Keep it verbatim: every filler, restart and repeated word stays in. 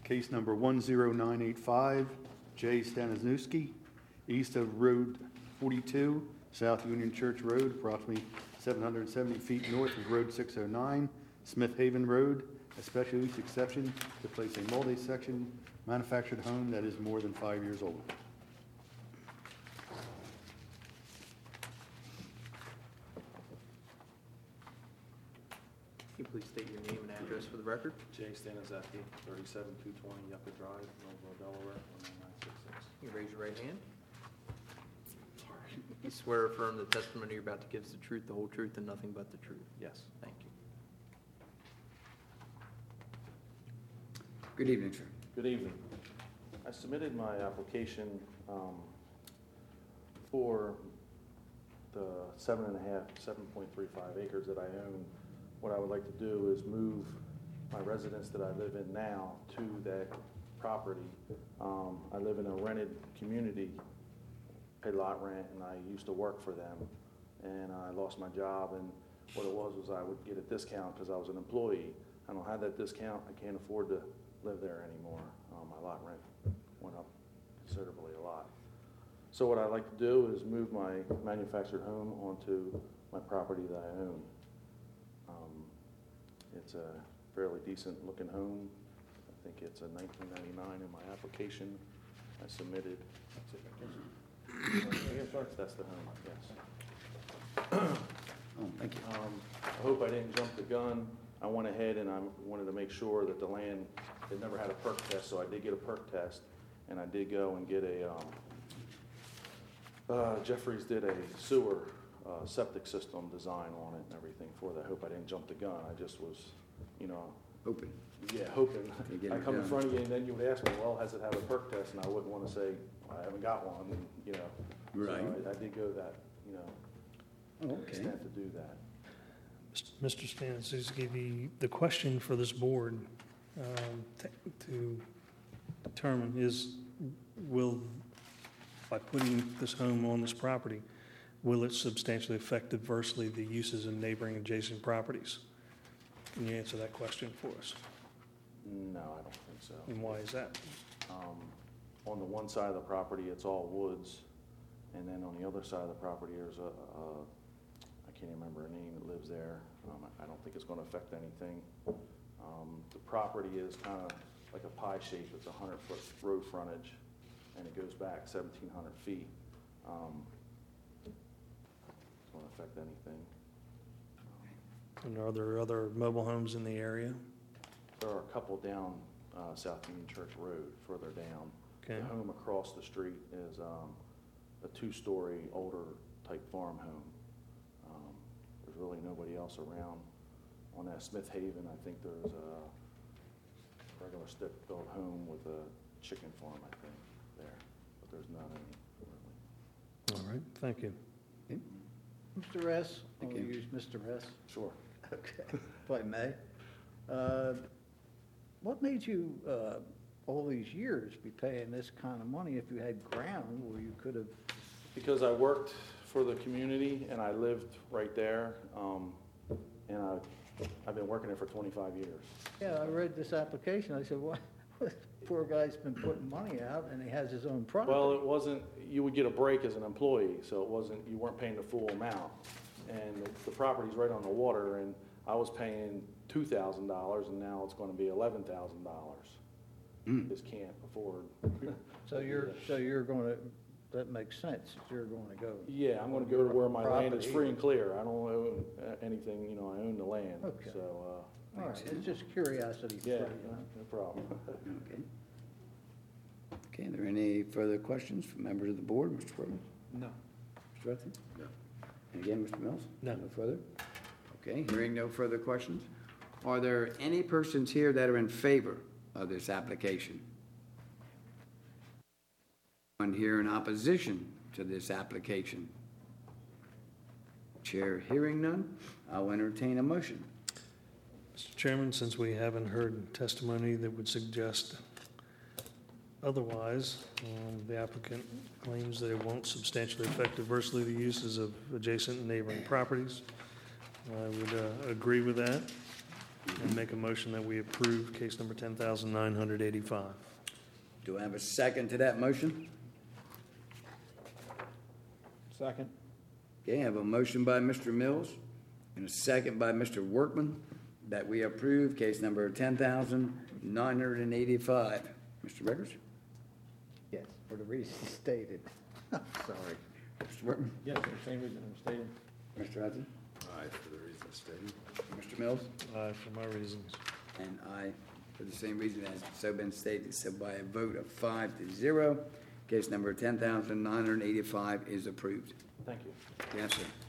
Case number one zero nine eight five, Jay Staniszewski, east of Road forty-two, South Union Church Road, approximately seven hundred seventy feet north of Road six oh nine, Smith Haven Road, a special use exception to place a multi-section manufactured home that is more than five years old. Can you please state your name and address for the record? Jay Staniszewski, thirty-seven two twenty Yucca Drive, Millville, Delaware, one nine nine six six. You raise your right hand. You swear or affirm the testimony you're about to give is the truth, the whole truth, and nothing but the truth? Yes. Thank you. Good evening, sir. Good evening. I submitted my application um, for the seven and a half, seven point three five acres that I own. What I would like to do is move my residence that I live in now to that property. Um, I live in a rented community, pay lot rent, and I used to work for them. And I lost my job, and what it was was I would get a discount because I was an employee. I don't have that discount. I can't afford to live there anymore. Um, my lot rent went up considerably a lot. So what I'd like to do is move my manufactured home onto my property that I own. Um, it's a fairly decent looking home. I think it's a nineteen ninety-nine in my application I submitted. That's it, I guess. That's the home, yes. Oh, thank you. Um, I hope I didn't jump the gun. I went ahead and I wanted to make sure that the land, it never had a perk test, so I did get a perk test, and I did go and get a, um, uh, Jeffries did a sewer uh, septic system design on it and everything for that. I hope I didn't jump the gun. I just was, you know, Open. yeah, hoping. You get I it come in done. front of you and then you would ask me, well, has it had a perk test? And I wouldn't want to say, I haven't got one, and, you know. Right. So I, I did go that, you know, Oh, okay. extent to do that. Mister Staniszewski, the, the question for this board um, t- to determine is, will, by putting this home on this property, will it substantially affect adversely the uses in neighboring adjacent properties? Can you answer that question for us? No, I don't think so. And why is that? Um, on the one side of the property, it's all woods, and then on the other side of the property, there's a, a I can't even remember her name that lives there. Um, I, I don't think it's going to affect anything. Um, the property is kind of like a pie shape. It's a hundred foot road frontage, and it goes back seventeen hundred feet. Um, it's going to affect anything. And are there other mobile homes in the area? There are a couple down uh, South Union Church Road, further down. Okay. The home across the street is um, a two-story, older type farm home. Um, there's really nobody else around. On that Smith Haven, I think there's a regular stick-built home with a chicken farm, I think, there. But there's not any, really. All right, thank you. Mister S, I'll Thank you. use Mister S, Sure. okay, if I may. Uh, What made you, uh, all these years, be paying this kind of money if you had ground where you could have? Because I worked for the community and I lived right there, um, and I, I've been working there for twenty-five years. Yeah, I read this application, I said, what, poor guy's been putting money out and he has his own property. Well, it wasn't, you would get a break as an employee, so it wasn't, you weren't paying the full amount. And the, the property's right on the water, and I was paying two thousand dollars, and now it's gonna be eleven thousand dollars. Mm. Just can't afford. So you're, so you're gonna, that makes sense, you're gonna go. Yeah, I'm gonna go to where my land is Property. free and clear. I don't own uh, anything, you know, I own the land, Okay. so, uh, All right, it's just curiosity. for yeah, you, huh? no problem. Okay. Okay, are there any further questions from members of the board? Mister Corbin? No. Mister Ruffin? No. And again, Mister Mills? No. No further? Okay, hearing no further questions. Are there any persons here that are in favor of this application? Anyone here in opposition to this application? Chair hearing none, I'll entertain a motion. Mister Chairman, since we haven't heard testimony that would suggest otherwise, um, the applicant claims that it won't substantially affect adversely the uses of adjacent and neighboring properties. I would uh, agree with that. and make a motion that we approve case number ten thousand nine hundred eighty-five. Do I have a second to that motion? Second. Okay, I have a motion by Mister Mills and a second by Mister Workman that we approve case number ten thousand nine hundred eighty-five. Mister Rickers? Yes, for the reasons stated. Sorry. Mister Workman? Yes, for the same reason I'm stating. Mister Hudson? Aye, for the reasons stated. Mister Mills? Aye, for my reasons. And I, for the same reason as so been stated, so by a vote of five to zero, case number ten thousand nine hundred eighty-five is approved. Thank you. Yes, sir.